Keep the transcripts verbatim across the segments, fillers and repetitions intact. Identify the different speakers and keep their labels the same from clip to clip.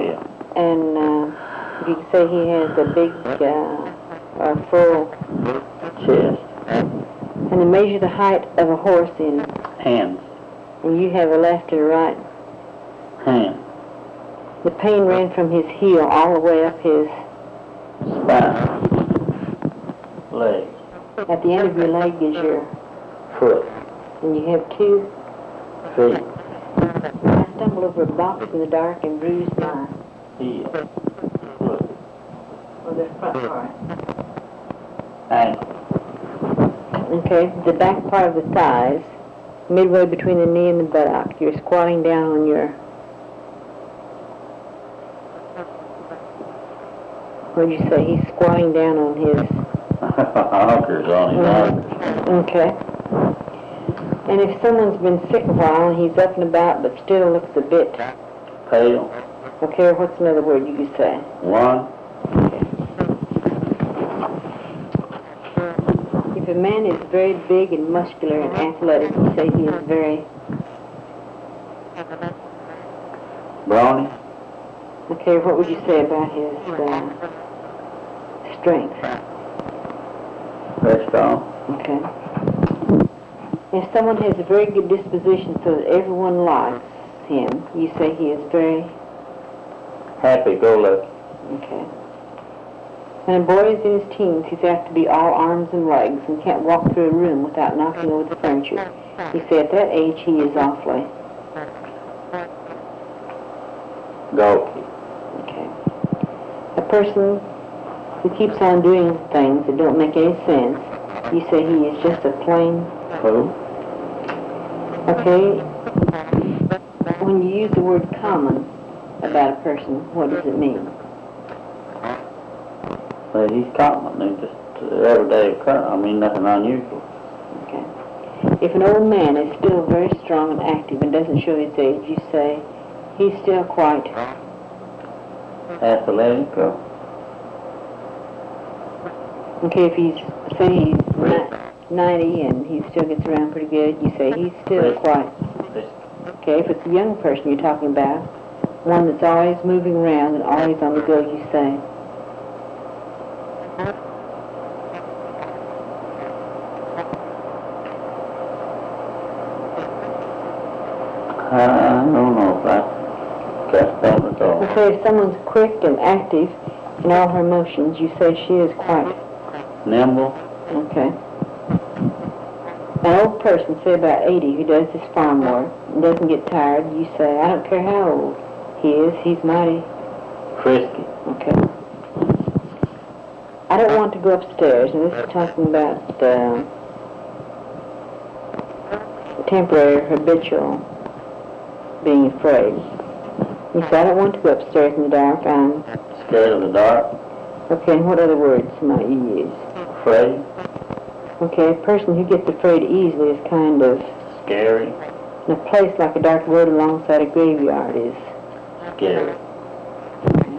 Speaker 1: Yeah.
Speaker 2: And uh, you say he has a big, uh, uh, full
Speaker 1: chest.
Speaker 2: And they measure the height of a horse in
Speaker 1: hands.
Speaker 2: And you have a left and a right
Speaker 1: hand.
Speaker 2: The pain ran from his heel all the way up his
Speaker 1: spine, leg.
Speaker 2: At the end of your leg is your
Speaker 1: foot.
Speaker 2: And you have two
Speaker 1: feet.
Speaker 2: I stumbled over a box in the dark and bruised my
Speaker 1: heel. Foot.
Speaker 2: Or the front part.
Speaker 1: Ankle.
Speaker 2: Okay, the back part of the thighs, midway between the knee and the buttock. You're squatting down on your, what did you say? He's squatting down on his
Speaker 1: honkers on his honkers.
Speaker 2: Okay. And if someone's been sick a while and he's up and about but still looks a bit
Speaker 1: pale.
Speaker 2: Okay, what's another word you could say?
Speaker 1: One.
Speaker 2: If a man is very big and muscular and athletic, you say he is very
Speaker 1: brawny.
Speaker 2: Okay, what would you say about his uh, strength?
Speaker 1: Very strong.
Speaker 2: Okay. If someone has a very good disposition so that everyone likes him, you say he is very
Speaker 1: happy-go-lucky.
Speaker 2: Okay. When a boy is in his teens, he's apt to be all arms and legs and can't walk through a room without knocking over the furniture. You say at that age he is awfully
Speaker 1: gawky.
Speaker 2: Okay. A person who keeps on doing things that don't make any sense, you say he is just a plain
Speaker 1: fool.
Speaker 2: Okay. When you use the word common about a person, what does it mean?
Speaker 1: Well, he's common. He's just uh, everyday occurrence. I mean, nothing unusual.
Speaker 2: Okay. If an old man is still very strong and active and doesn't show his age, you say he's still quite
Speaker 1: athletic. Or
Speaker 2: okay, if he's, say he's ni- ninety and he still gets around pretty good, you say he's still quite. Okay, if it's a young person you're talking about, one that's always moving around and always on the go, you say
Speaker 1: I don't know if I guess that was all.
Speaker 2: Okay, if someone's quick and active in all her motions, you say she is quite
Speaker 1: nimble.
Speaker 2: Okay. An old person, say about eighty, who does his farm work and doesn't get tired, you say, I don't care how old he is, he's mighty
Speaker 1: frisky.
Speaker 2: Okay. I don't want to go upstairs, and this is talking about uh, temporary, habitual being afraid. You say, I don't want to go upstairs in the dark, I'm
Speaker 1: scared of the dark.
Speaker 2: Okay, and what other words might you use?
Speaker 1: Afraid.
Speaker 2: Okay, a person who gets afraid easily is kind of
Speaker 1: scary.
Speaker 2: And a place like a dark road alongside a graveyard is
Speaker 1: scary.
Speaker 2: Okay.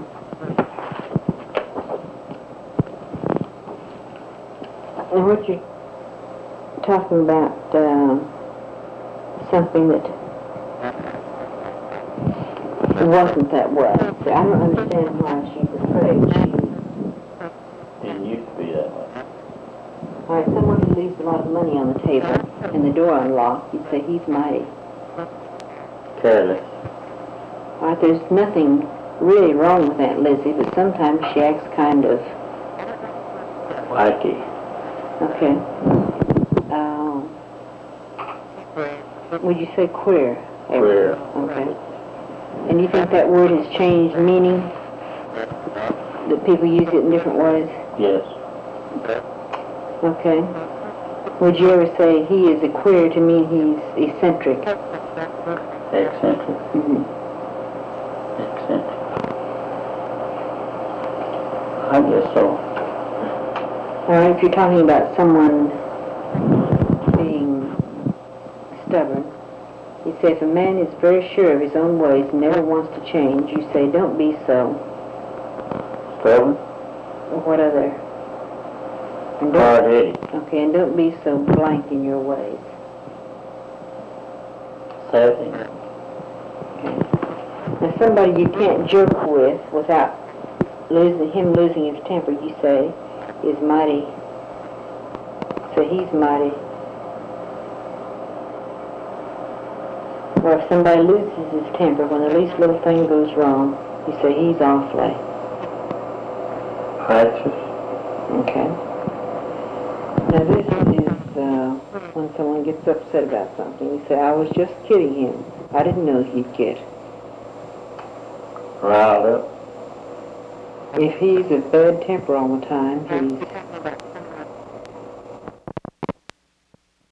Speaker 2: And what you're talking about, uh, something that wasn't that way. See, I don't understand why she's afraid. She
Speaker 1: didn't used to be that way.
Speaker 2: All right, someone who leaves a lot of money on the table and the door unlocked, you'd say he's mighty
Speaker 1: careless.
Speaker 2: All right, there's nothing really wrong with Aunt Lizzie, but sometimes she acts kind of
Speaker 1: wacky.
Speaker 2: Okay. Um, would you say queer?
Speaker 1: Queer.
Speaker 2: Okay. And you think that word has changed meaning? That people use it in different ways?
Speaker 1: Yes.
Speaker 2: Okay. Would you ever say he is a queer to mean he's eccentric?
Speaker 1: Eccentric.
Speaker 2: Mm-hmm.
Speaker 1: Eccentric. I guess so.
Speaker 2: All right, if you're talking about someone being stubborn, you say if a man is very sure of his own ways and never wants to change, you say don't be so
Speaker 1: stubborn.
Speaker 2: What other?
Speaker 1: Hard-headed.
Speaker 2: Okay, and don't be so blank in your ways.
Speaker 1: Savvy.
Speaker 2: Okay. Now somebody you can't joke with without losing him losing his temper, you say, is mighty. So he's mighty. Or if somebody loses his temper when the least little thing goes wrong, you say he's awfully.
Speaker 1: Righteous.
Speaker 2: Okay. Now this is uh, when someone gets upset about something. You say, I was just kidding him. I didn't know he'd get.
Speaker 1: Riled up.
Speaker 2: If he's a bad temper all the time, he's